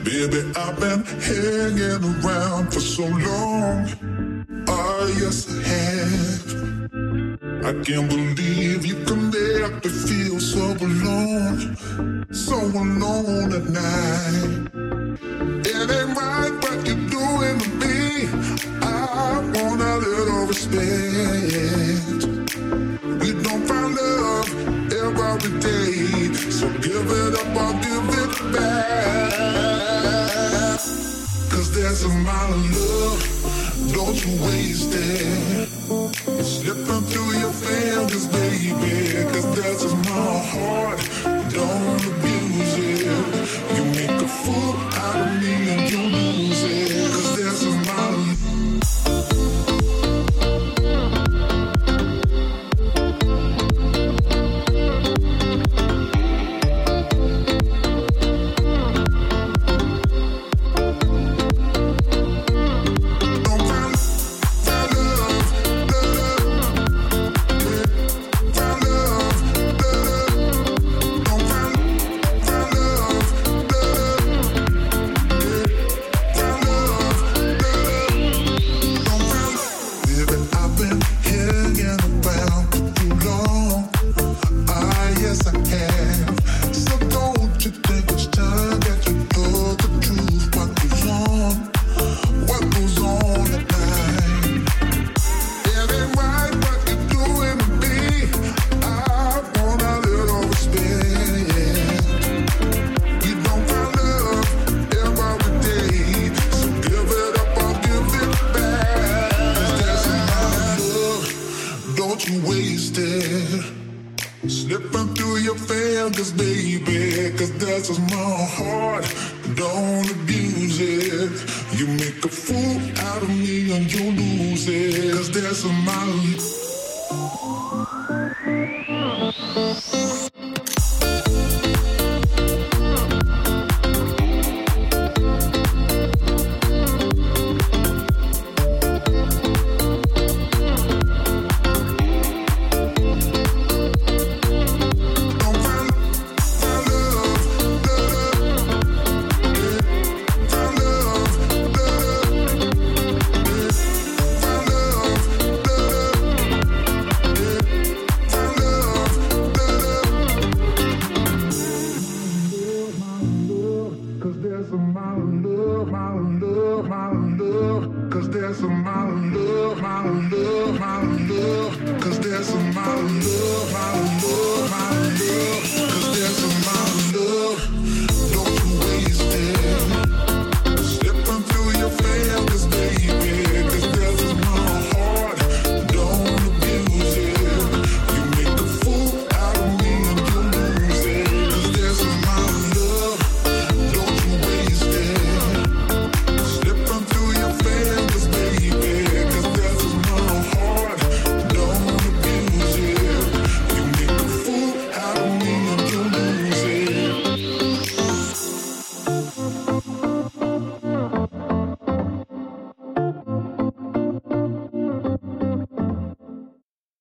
Baby, I've been hanging around for so long. Oh, yes, I have. I can't believe you can make me feel so alone at night. It ain't right what you're doing to me. I want a little respect. We don't find love every day, so give it up or give it back. Cause there's a amount of love, don't you waste it. It's slipping through your fingers, baby. Cause there's a small heart, don't abuse it. You make a fool out of me and you lose it. Cause there's a amount of slipping through your fingers, baby. Cause there's a small heart, don't abuse it. You make a fool out of me and you lose it. Cause there's a small Cause there's a amount of love,